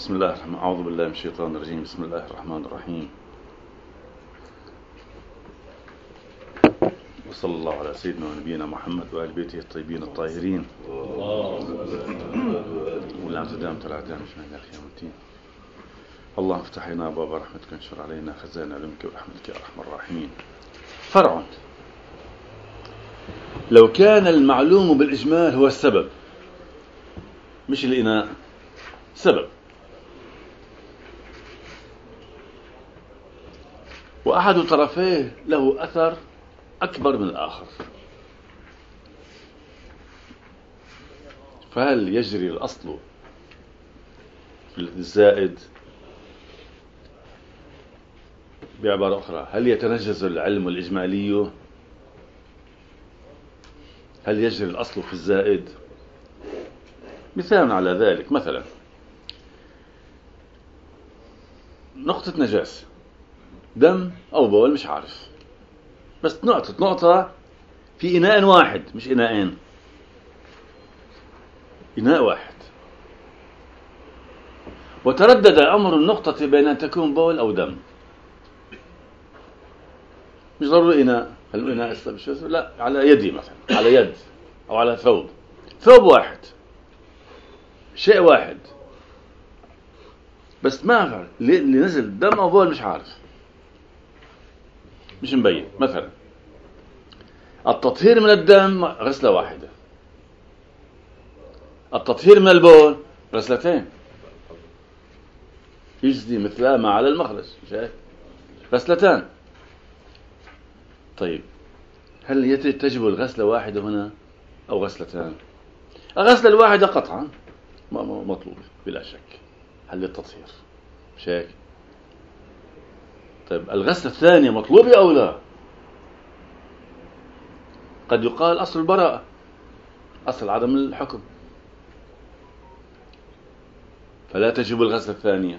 بسم الله الرحمن أعوذ بالله من الشيطان الرجيم. بسم الله الرحمن الرحيم، وصلى الله على سيدنا ونبينا محمد وآل بيته الطيبين الطاهرين. واللام تدام تلعدام شمال يوم الدين. اللهم افتح لنا أبواب رحمتك، انشر علينا خزائن علمك ورحمتك يا أرحم الراحمين. فرع: لو كان المعلوم بالإجمال هو السبب مش الإناء، سبب، وأحد طرفيه له أثر أكبر من الآخر، فهل يجري الأصل في الزائد؟ بعبارة أخرى، هل يتنجز العلم الإجمالي؟ هل يجري الأصل في الزائد؟ مثال على ذلك، مثلا نقطة نجاسة، دم أو بول مش عارف، بس نقطة في إناء واحد مش إناءين، إناء واحد، وتردد أمر النقطة بين أن تكون بول أو دم. مش ضروري إناء، هل إناء لا، على يدي مثلا، على يد أو على ثوب واحد، شيء واحد، بس ما أعرف اللي نزل دم أو بول مش عارف، مش مبين. مثلا التطهير من الدم غسلة واحدة، التطهير من البول غسلتين، يجزي مثلها ما على المخرج، شايف؟ غسلتان. طيب هل تجب الغسلة واحدة هنا أو غسلتان؟ الغسلة الواحدة قطعا مطلوبة بلا شك، هل التطهير، مش هيك؟ طيب الغسلة الثانية مطلوبة أو لا؟ قد يقال أصل البراءة، أصل عدم الحكم، فلا تجب الغسلة الثانية.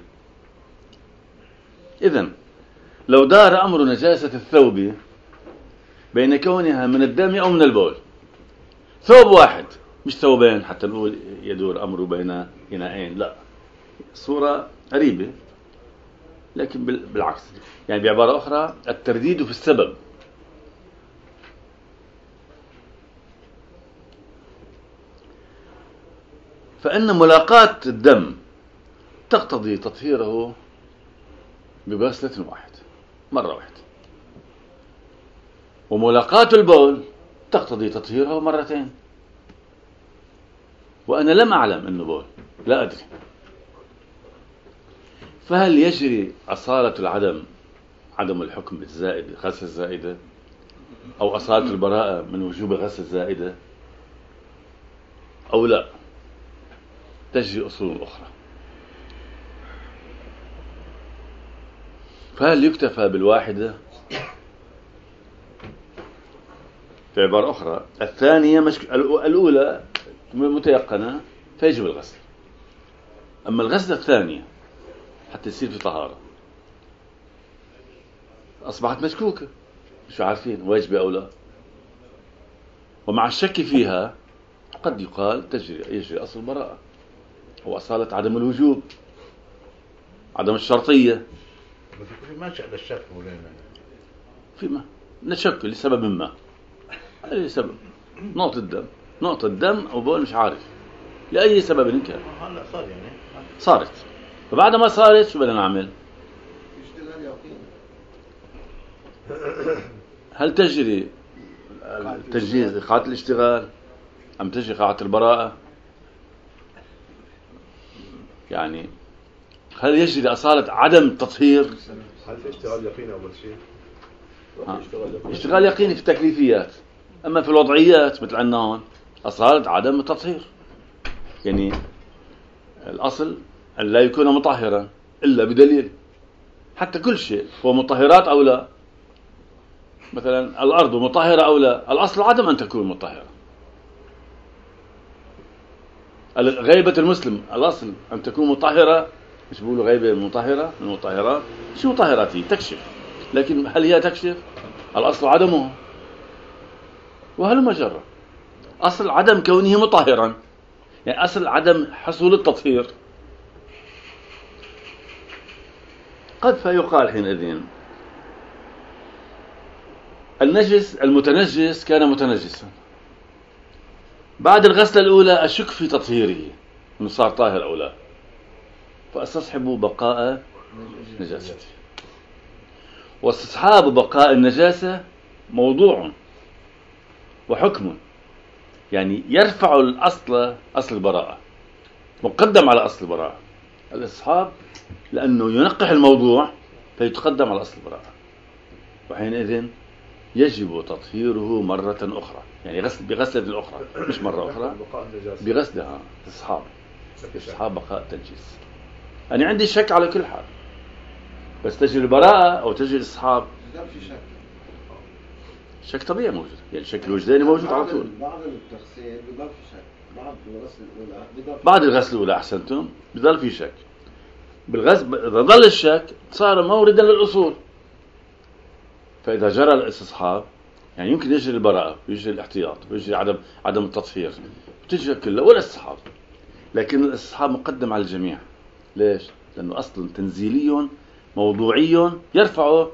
إذن لو دار أمر نجاسة الثوب بين كونها من الدم أو من البول، ثوب واحد مش ثوبين حتى نقول يدور أمره بين إناءين، لا، صورة قريبة لكن بالعكس، يعني بعبارة أخرى الترديد في السبب. فإن ملاقاة الدم تقتضي تطهيره بغسلة واحدة، مرة واحدة، وملاقاة البول تقتضي تطهيره مرتين، وأنا لم أعلم أنه بول، لا أدري، فهل يجري أصالة العدم، عدم الحكم بالزائد، غسل الزائدة، أو أصالة البراءة من وجوب غسل الزائدة، أو لا؟ تجري أصول أخرى. فهل يكتفى بالواحدة؟ في عبارة أخرى، الثانية الأولى متيقنة فيجب الغسل، أما الغسلة الثانية حتى يصير في طهارة أصبحت مشكوكة، مش عارفين واجبة أو لا، ومع الشك فيها قد يقال يجري أصل البراءة هو أصالة عدم الوجوب، عدم الشرطية. ما شأن الشك مولانا؟ فيما نشك لسبب ما، أي سبب، نقطة دم أو بول مش عارف لأي سبب إن كان، هلا صار يعني صارت، فبعد ما صارت شو بدنا نعمل؟ هل تجري تجهيز قاعدة الاشتغال أم تجري قاعدة البراءة؟ يعني هل يجري أصالة عدم التطهير؟ هل في اشتغال يقيني أول شيء؟ اشتغال يقيني في التكليفيات، أما في الوضعيات مثل عندنا هون أصالة عدم التطهير، يعني الأصل أن لا يكون مطهرا إلا بدليل، حتى كل شيء هو مطهرات أو لا، مثلا الأرض مطهرة أو لا، الأصل عدم أن تكون مطهرة. غيبة المسلم الأصل أن تكون مطهرة، مش بيقولوا غيبة مطهرة من المطهرات، شو مطهرات هي؟ تكشف، لكن هل هي تكشف؟ الأصل عدمه، وهل مجرى أصل عدم كونه مطهرا، يعني أصل عدم حصول التطهير قد فيقال حينئذ النجس المتنجس كان متنجسا، بعد الغسلة الأولى أشك في تطهيره إنه صار طاهر أو لا، فأستصحب بقاء نجاسته. واستصحاب بقاء النجاسة موضوع وحكم، يعني يرفع الأصل، أصل البراءة مقدم على أصل البراءة. الاستصحاب لأنه ينقح الموضوع فيتقدم على أصل البراءة، وحينئذ يجب تطهيره مرة أخرى، يعني بغسلة أخرى، مش مرة أخرى، بغسلها استصحاب بقاء التنجيس. أنا عندي شك على كل حال، بس تجي البراءة أو تجي الاستصحاب شك طبيعي موجود، يعني شك الوجداني موجود على طول. بعد التغسيل بضل في شك، بعد الغسل الأولى بعد الغسل الأولى أحسنتم بضل في شك. بالغسل إذا ظل الشك صار موردا للأصول، فإذا جرى الاستصحاب يعني يمكن يجري البراءة ويجري الاحتياط ويجري عدم التطهير، بتجري كلها ولا استصحاب. لكن الاستصحاب مقدم على الجميع. ليش؟ لأنه أصل تنزيلي موضوعي يرفع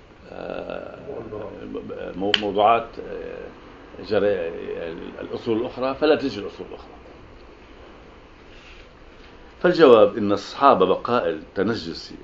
موضوعات جرى الأصول الأخرى، فلا تجري الأصول الأخرى. فالجواب إن استصحاب بقاء التنجس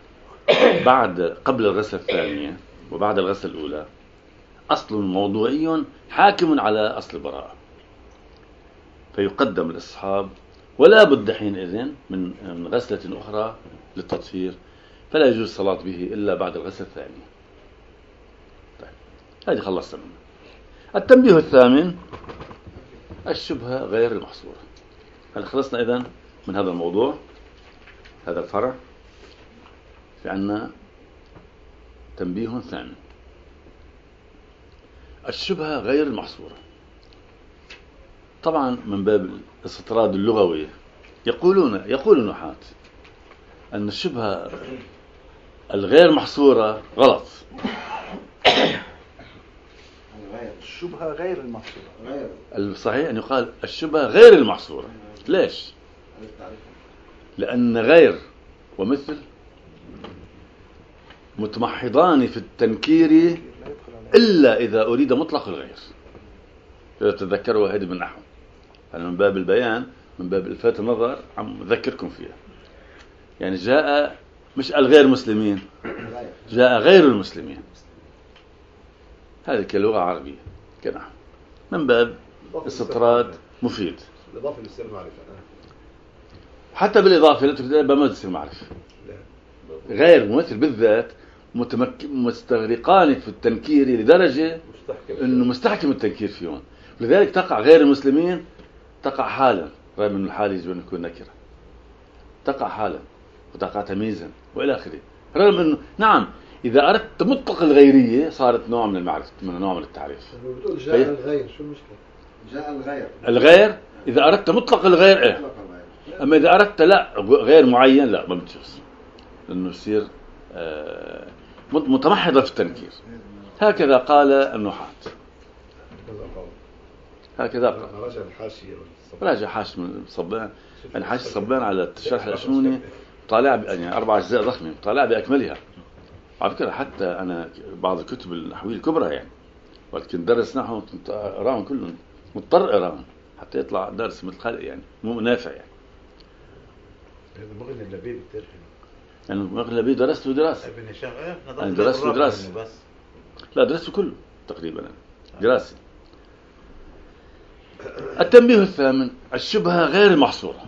قبل الغسلة الثانية وبعد الغسلة الأولى أصل موضوعي حاكم على أصل البراءة، فيقدم الاستصحاب، ولا بد حينئذ من غسلة أخرى للتطهير، فلا يجوز الصلاة به إلا بعد الغسلة الثانية. طيب، هذه خلصنا منه. التنبيه الثامن الشبهة غير المحصورة. هل خلصنا إذن من هذا الموضوع، هذا الفرع؟ في عنا تنبيه ثامن، الشبهة غير المحصورة. طبعا من باب الاستطراد اللغوي يقول النحاة أن الشبهة الغير محصورة غلط. الشبهة غير المحصورة، الصحيح أن يقال الشبهة غير المحصورة. ليش؟ لأن غير ومثل متمحضان في التنكير إلا إذا أريد مطلق الغير. إذا تذكروا هذه بالنحو، أنا من باب البيان، من باب إلفات النظر عم أذكركم فيها. يعني جاء مش الغير مسلمين، جاء غير المسلمين، هذه كلغة عربية كنحو، من باب استطراد مفيد. الإضافة للسر معرفة، حتى بالإضافة لا تصير معرفة. غير ممثل بالذات مستغرقان في التنكير لدرجة أنه مستحكم التنكير فيهم، لذلك تقع غير المسلمين تقع حالا، رغم أن الحال يجب أن يكون نكرة، تقع حالا وتقع تمييزا وإلى آخره. رغم أنه نعم إذا أردت مطلق الغيرية صارت نوع من المعرفة، من نوع من التعريف. بتقول جاء الغير، شو المشكلة؟ جاء الغير إذا أردت مطلق الغير إيه، أما إذا أردت لا غير معين لا ما بتجوز، لأنه يصير متمحضة في التنكير. هكذا قال النحاة، هكذا قال. راجع حاشي من صبان، يعني حاشي صبان على الشرح الأشنوني، طالع يعني 4 أجزاء ضخمة، طالع بأكملها. على فكرة حتى أنا بعض الكتب النحوية الكبرى يعني ولكن درس نحو كنت أراهم كلهم، مضطر أراهم حتى يطلع درس مثل يعني مو نافع يعني. هذا مغني اللبيب الترجمة، يعني مغني اللبيب درسته دراسة، ابن هشام أنا درسته دراسة، بس لا درسته كله تقريبا دراسة. التنبيه الثامن الشبهة غير المحصورة،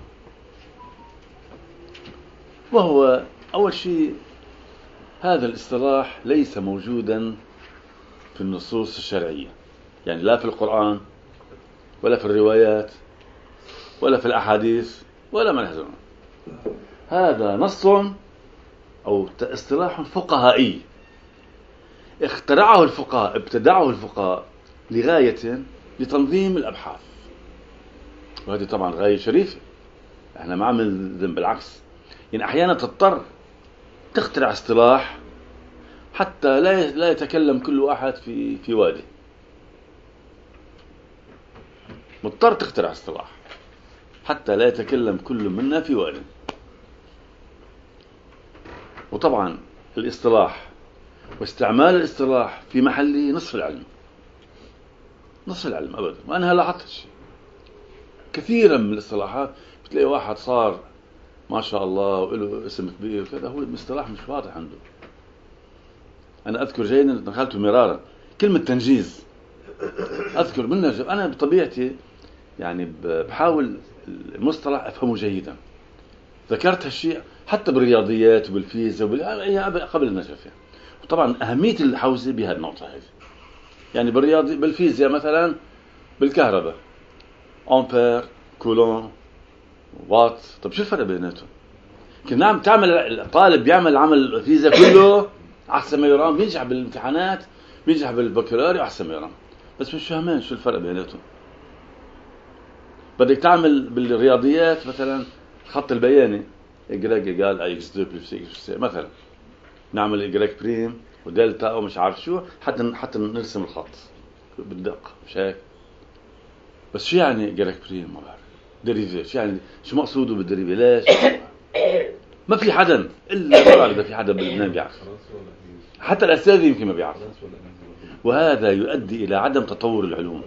وهو أول شيء هذا الاصطلاح ليس موجودا في النصوص الشرعية، يعني لا في القرآن ولا في الروايات ولا في الأحاديث ولا منهج. هذا نص أو اصطلاح فقهائي اخترعه الفقهاء، ابتدعه الفقهاء لغاية لتنظيم الأبحاث، وهذه طبعا غاية شريفة. احنا ما عمل ذنب، بالعكس، يعني أحيانا تضطر تخترع اصطلاح حتى لا يتكلم كل واحد في واده، مضطر تخترع اصطلاح حتى لا يتكلم كل منا في واده. وطبعا الاصطلاح واستعمال الاصطلاح في محله نصف العلم، نصف العلم أبدا. وأنا لاحظت شيء كثيرا من الاصطلاحات بتلاقي واحد صار ما شاء الله وله اسم كبير وكذا، هو المصطلح مش واضح عنده. أنا أذكر جيدا دخلته مرارا كلمة تنجيز، أذكر منها أنا بطبيعتي يعني بحاول المصطلح أفهمه جيدا. ذكرت هالشيء حتى بالرياضيات وبالفيزياء قبل النجف يعني. وطبعا أهمية الحوزة بهذه النقطة هذه، يعني بالفيزياء مثلا بالكهرباء أمبير كولون وات، طب شو الفرق بيناتهم؟ كنا عم تعمل الطالب بيعمل عمل الفيزياء كله أحسن ما يرام، بينجح بالامتحانات بينجح بالبكالوريا أحسن ما يرام، بس مش فاهمين شو الفرق بيناتهم. بدك تعمل بالرياضيات مثلا خط البياني إجراك قال أي إكس 2 بلس إكس مثلا، نعمل إجراك بريم ودلتا أو مش عارف شو حتى نرسم الخط بالدقة، مش هيك؟ بس شو يعني إجراك بريم؟ ما بعرف. ديريفي شو يعني، شو مقصوده بالديريفي؟ ليش؟ ما في حدا إلا ما إذا في حدا بلبنان بيعرف، حتى الأستاذ يمكن ما بيعرف. وهذا يؤدي إلى عدم تطور العلوم.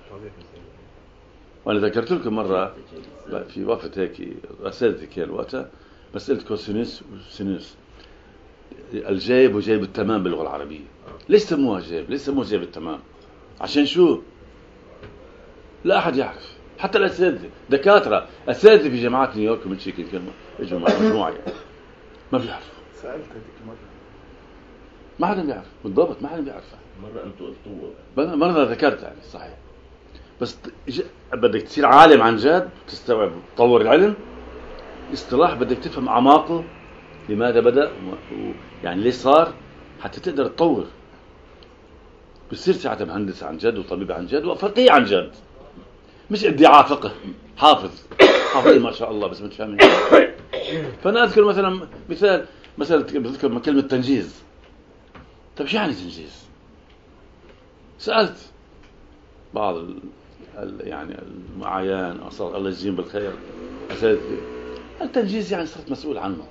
وأنا ذكرت لكم مرة في وقفة هيك أساتذتي كان وقتها مسألة كوسينوس وسينوس، الجايب وجايب التمام باللغة العربية. ليش سموها جايب؟ ليش سموها جايب التمام؟ عشان شو؟ لا أحد يعرف، حتى الأساتذة دكاترة أساتذة في جامعات نيويورك وميشيغان كانوا يجوا مجموعة يعني ما بيعرفوا. سألت هذيك مرة ما حدا بيعرف بالضبط، ما حدا بيعرفها. مرة أنتوا قلتوها، مرة ذكرت يعني صحيح. بس بدك تصير عالم عن جد تستوعب تطور العلم، اصطلاح بدك تفهم أعماقه، لماذا بدأ يعني ليش صار، حتى تقدر تطور. بتصير ساعتها مهندس عن جد وطبيب عن جد وفقيه عن جد، مش ادعاء فقه حافظ ما شاء الله بس مش فاهمين. فأنا أذكر مثلا مثلا بذكر كلمة تنجيز. طيب شو يعني تنجيز؟ سألت بعض يعني المعايان الله يجزيهم بالخير أساتذتي، التنجيز يعني صرت مسؤول عنه.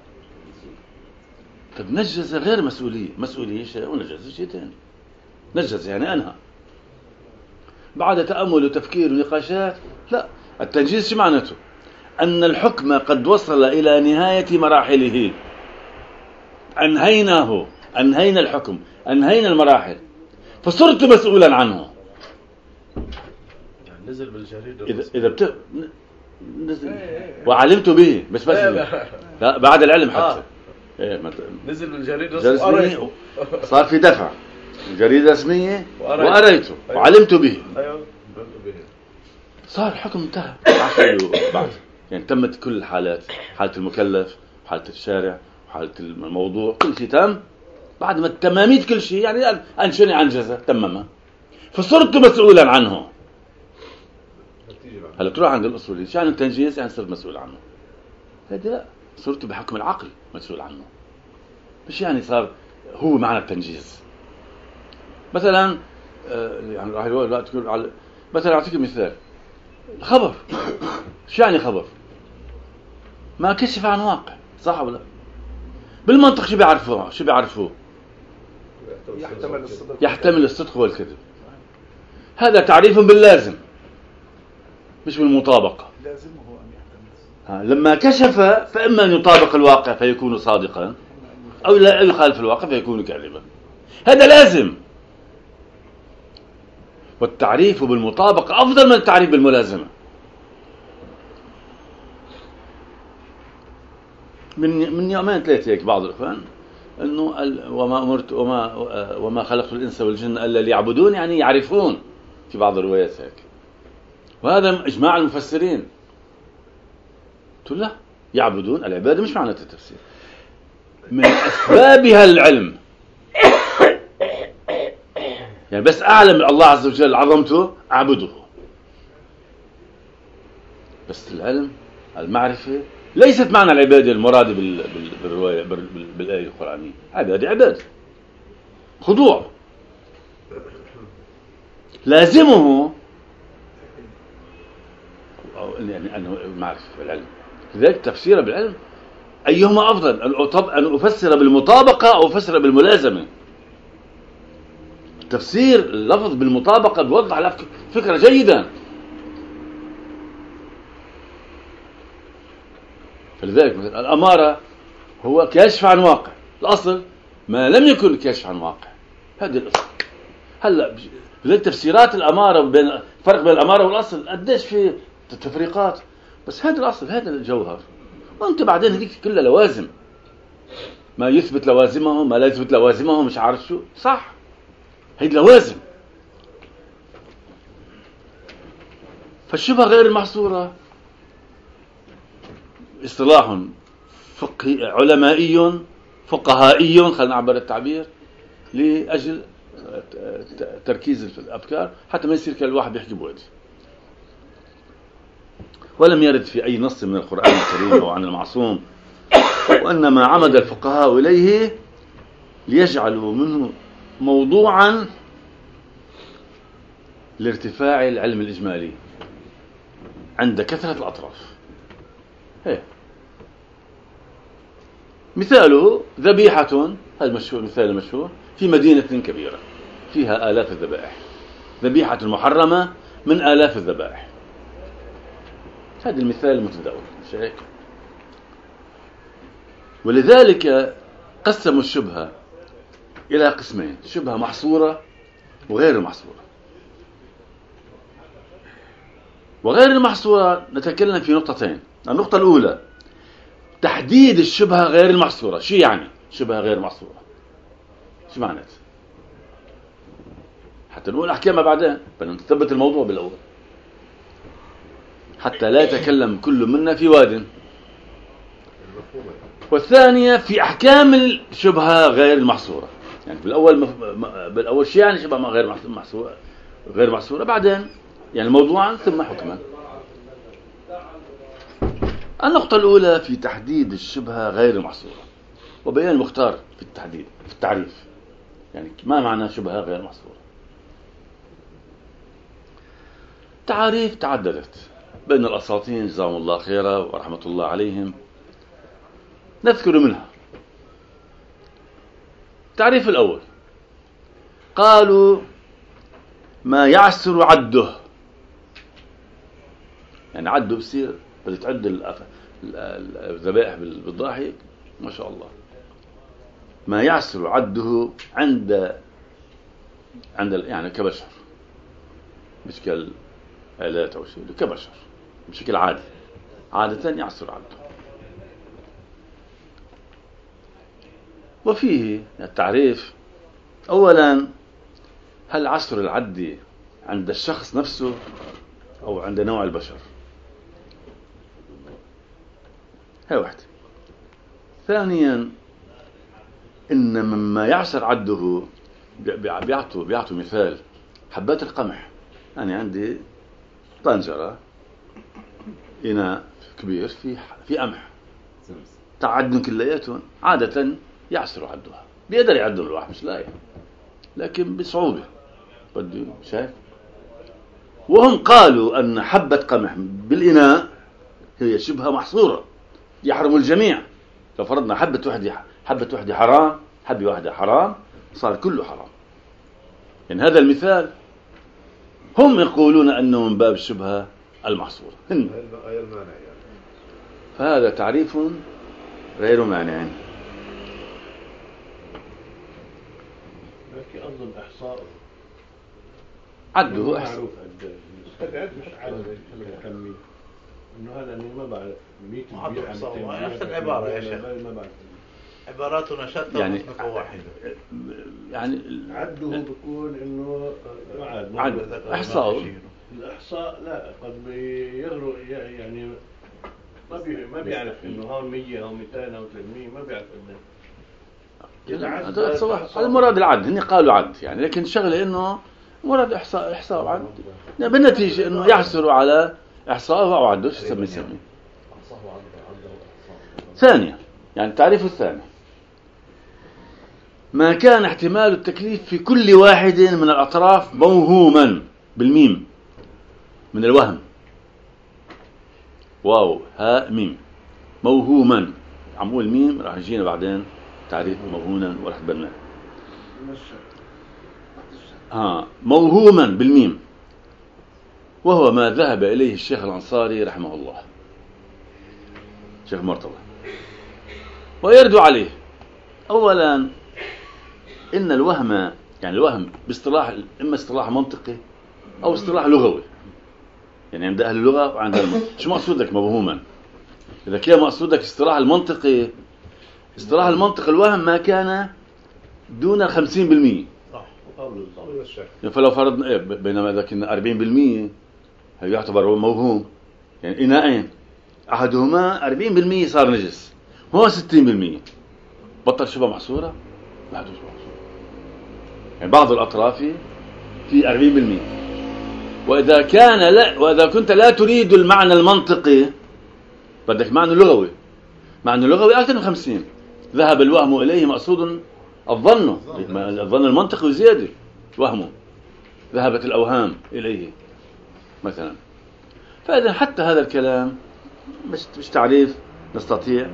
طب نجز غير مسؤولية شيء ونجز شيء ثاني. نجز يعني أنهى بعد تأمل وتفكير ونقاشات. لا، التنجيز شو معناته؟ أن الحكم قد وصل إلى نهاية مراحله، أنهينا الحكم، أنهينا المراحل، فصرت مسؤولا عنه. يعني نزل بالجريدة إذا نزل وعلمت به بس لا بعد العلم حتى نزل بالجريدة وقريته، صار في دفع جريدة رسمية وقريته وعلمت به. أيوه صار الحكم انتهى بعد يعني تمت كل الحالات، حالة المكلف حالة الشارع حالة الموضوع، كل شيء تم بعد ما تماميت كل شيء. يعني أنشني عن جزء تمما، فصرت مسؤولا عنه. هلا تروح عند الأصولي شو يعني التنجيز؟ يعني صرت مسؤول عنه. هذا لا، صرت بحكم العقل مسؤول عنه، مش يعني صار هو معنى التنجيز. مثلا يعني راح الوقت تقول على مثلا أعطيك مثال، خبر شو يعني خبر؟ ما كشف عن واقع، صح ولا؟ بالمنطق شو بيعرفوه؟ يحتمل الصدق والكذب. هذا تعريف باللازم مش بالمطابقة. لازمه أن يحتمل. لما كشف فإما أن يطابق الواقع فيكون صادقا، أو لا يخالف الواقع فيكون كاذبا. هذا لازم. والتعريف بالمطابقة أفضل من التعريف بالملازمة. من يومين ثلاثة هيك بعض الإخوان إنه وما خلقت الإنس والجن إلا ليعبدون، يعني يعرفون في بعض الروايات هيك، وهذا إجماع المفسرين. قلت لا، يعبدون العبادة مش معنى التفسير، من أسبابها العلم. يعني بس أعلم الله عز وجل عظمته أعبده، بس العلم المعرفة ليست معنى العبادة المراد بالرواية بالآية القرآنية. عبادة خضوع، لازمه يعني أنه معرفة بالعلم. لذلك تفسيره بالعلم أيهما أفضل، أن أفسر بالمطابقة أو أفسر بالملازمة؟ تفسير اللفظ بالمطابقة بيوضح فكرة جيدة. فلذلك مثلا الأمارة هو كشف عن واقع، الأصل ما لم يكن كشف عن واقع، هذه الأصل. هلا تفسيرات الأمارة بين فرق بين الأمارة والأصل قديش في تفريقات، بس هذا الأصل، هذا الجوهر. وأنت بعدين هذيك كلها لوازم، ما يثبت لوازمه، ما لا يثبت لوازمه، مش عارف شو صح، هيدي لوازم. فالشبهة غير المحصورة اصطلاح فقهي علمائي فقهائي، خلينا نعبر التعبير، لأجل تركيز في الأفكار حتى ما يصير كل الواحد بيحكي بوحده. ولم يرد في أي نص من القرآن الكريم أو عن المعصوم، وإنما عمد الفقهاء إليه ليجعلوا منه موضوعا لارتفاع العلم الإجمالي عند كثرة الأطراف. هي. مثاله ذبيحة، هذا مشهور، مثال مشهور، في مدينة كبيرة فيها آلاف الذبائح، ذبيحة محرمة من آلاف الذبائح. هذا المثال المتداول، مش هيك؟ ولذلك قسموا الشبهة إلى قسمين: شبهة محصورة وغير محصورة. وغير المحصورة نتكلم في نقطتين. النقطة الأولى تحديد الشبهة غير المحصورة. شو يعني شبهة غير محصورة؟ شو معنات؟ حتى نقول أحكامها بعدين، بدنا نثبت الموضوع بالأول حتى لا يتكلم كل منا في واد. والثانية في أحكام الشبهة غير المحصورة. يعني بالأول شيء يعني شبهة غير محصورة، بعدين يعني موضوعا ثم حكما. النقطة الأولى في تحديد الشبهة غير المحصورة، وبيان المختار في التحديد، في التعريف. يعني ما معنى شبهة غير محصورة؟ تعاريف تعددت بين الأساطين جزاهم الله خيرا ورحمة الله عليهم، نذكر منها. التعريف الأول قالوا ما يعسر عده، يعني عده بصير بدك تعد الذبائح بالضاحك ما شاء الله. ما يعسر عده عند يعني كبشر، مش كالآلات أو شيء، كبشر بشكل عادي، عادة يعسر عده. وفيه التعريف أولا: هل عسر العد عند الشخص نفسه أو عند نوع البشر؟ هي واحدة. ثانيا: إن مما يعسر عده بيعطوا مثال حبات القمح. أنا عندي طنجرة، إناء كبير في قمح، تعدن كلياتهم، عادة يعسر عدها. بيقدر يعدهم الواحد، مش لايق، لكن بصعوبة. بدي شايف. وهم قالوا أن حبة قمح بالإناء هي شبهة محصورة، يحرم الجميع. لو فرضنا حبة وحدة حرام، حبة واحدة حرام، صار كله حرام. يعني هذا المثال هم يقولون أنه من باب الشبهة المحصورة. فهذا تعريف غير مانع. لكن أظن إحصاء عده إحصاء مش عدد كمي، إنه هذا إنه ما بعرف 100 نفس العبارة يا شيخ، عباراتنا شتى يعني واحدة. يعني عده بيكون إنه عد إحصاء. الإحصاء لا قد بيغرق، يعني ما بيعرف إنه هون 100 أو 200 أو 300، ما بيعرف هذا المراد العد. هني قالوا عد يعني، لكن الشغله انه مراد احصاء وعد، يعني بالنتيجه انه يحصلوا على احصاء او عده، شو يسمي. ثانيا، يعني التعريف الثاني: ما كان احتمال التكليف في كل واحد من الاطراف موهوما، بالميم من الوهم، واو ها ميم، موهوما عم قول ميم راح يجينا بعدين تعريف موهوما وراح تبناه. موهوما بالميم، وهو ما ذهب إليه الشيخ الأنصاري رحمه الله، شيخ مرتضى، ويرد عليه. أولا إن الوهم، يعني الوهم باصطلاح إما اصطلاح منطقي أو اصطلاح لغوي، يعني عند أهل اللغة وعند شو مقصودك موهوما؟ إذا كان مقصودك اصطلاح المنطقي، اصطلاح المنطق الوهم ما كان دون 50%. فلو فرضنا بينما إذا كنا 40% يعتبر موهوم، يعني إناءين أحدهما 40% صار نجس، هو 60% بطل شبه محصورة، بعده شبه محصورة. يعني بعض الأطراف في 40%. وإذا كنت لا تريد المعنى المنطقي، بدك معنى لغوي، معنى لغوي أكثر من 50. ذهب الوهم إليه مقصود الظن المنطقي زيادة، وهمه ذهبت الأوهام إليه مثلا. فإذا حتى هذا الكلام مش تعريف نستطيع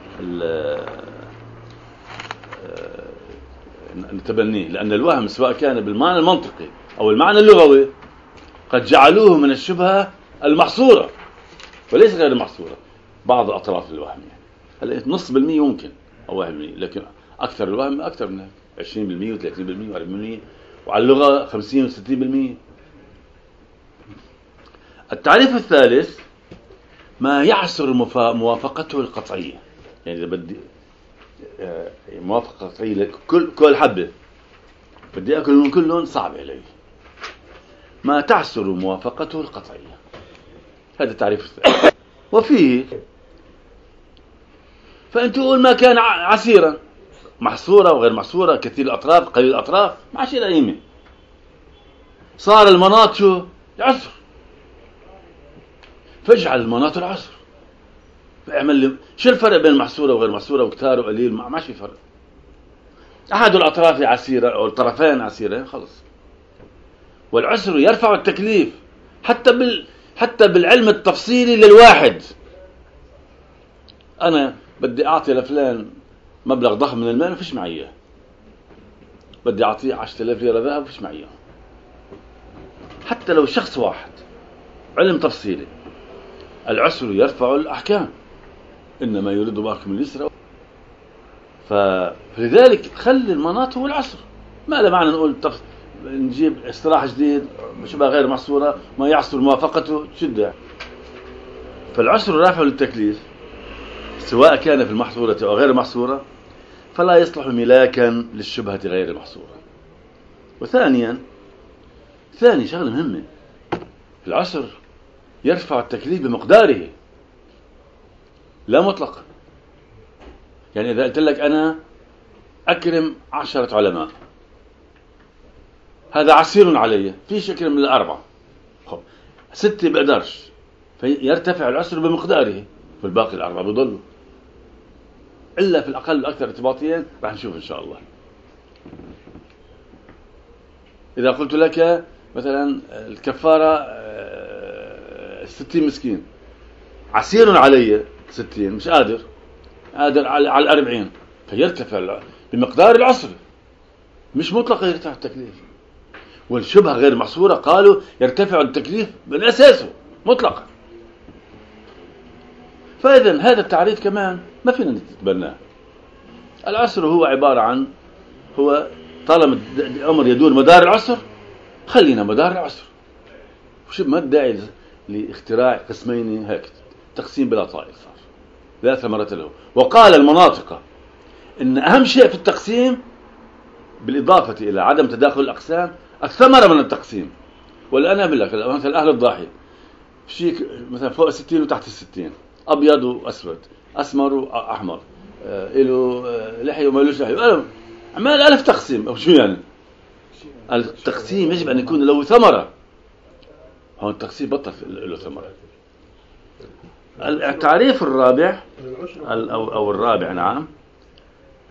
نتبنيه، لأن الوهم سواء كان بالمعنى المنطقي أو المعنى اللغوي قد جعلوه من الشبهة المحصورة وليس غير المحصورة. بعض أطراف الوهم يعني نص بالمية ممكن أو 1%، لكن أكثر الوهم أكثر من 20% و30% و40%، وعلى اللغة 50 و60%. التعريف الثالث ما يعسر موافقته القطعية، يعني إذا بدي موافقة قطعية لكل حبة بدي أكل من كلهم صعب علي، ما تعسر موافقته القطعية، هذا التعريف الثالث. وفيه فأنت تقول ما كان عسيرا، محصورة وغير محصورة، كثير الأطراف قليل الأطراف، ما شيء قيمة، صار المناط شو عسر، فاجعل المناط العسر، فاعمل لي شو الفرق بين محصورة وغير محصورة وكتار وقليل؟ ما في فرق. أحد الأطراف عسيرة أو الطرفين عسيرين خلص. والعسر يرفع التكليف حتى بالعلم التفصيلي للواحد. أنا بدي أعطي لفلان مبلغ ضخم من المال، ما فيش معي، بدي أعطيه 10,000 ليرة ذهب، ما فيش معي. حتى لو شخص واحد، علم تفصيلي. العسر يرفع الأحكام، إنما يريد الله بكم اليسر. فلذلك خلي المناط هو العسر. ماذا معنى نقول نجيب اصطلاح جديد شبه غير محصورة ما يعسر موافقته شدة؟ فالعسر رافع للتكليف سواء كان في المحصورة أو غير المحصورة، فلا يصلح ملاكا للشبهة غير المحصورة. وثاني شغلة مهمة، العسر يرفع التكليف بمقداره لا مطلقا. يعني إذا قلت لك أنا أكرم 10 علماء، هذا عسير علي، فيش أكرم من 4، 6 بقدرش، فيرتفع العسر بمقداره، والباقي 4 بيضلوا، إلا في الأقل والأكثر ارتباطيا راح نشوف إن شاء الله. إذا قلت لك مثلا الكفارة 60 مسكين، عسير علي 60، مش قادر على 40، فيرتفع بمقدار العسر، مش مطلق يرتفع التكليف. والشبهة غير محصورة قالوا يرتفع التكليف من أساسه مطلقا. فإذا هذا التعريف كمان ما فينا نتبناه. العسر هو عبارة عن، هو طالما الأمر يدور مدار العسر خلينا مدار العسر، وشو ما الداعي لاختراع قسمين هيك، تقسيم بلا طائف صار لا ثمرة له. وقال المناطق إن أهم شيء في التقسيم بالإضافة إلى عدم تداخل الأقسام الثمرة من التقسيم. والآن أقول لك مثلا أهل الضاحية شيء مثلا فوق 60 وتحت 60، أبيض وأسود، أسمر وأحمر، له لحية وما له لحية، عمال 1000 تقسيم. أو شو يعني؟ التقسيم يجب أن يكون له ثمرة. هون التقسيم بطل له ثمرة. التعريف الرابع أو الرابع، نعم،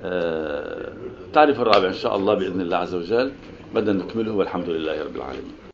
التعريف الرابع إن شاء الله بإذن الله عز وجل بدنا نكمله، والحمد لله رب العالمين.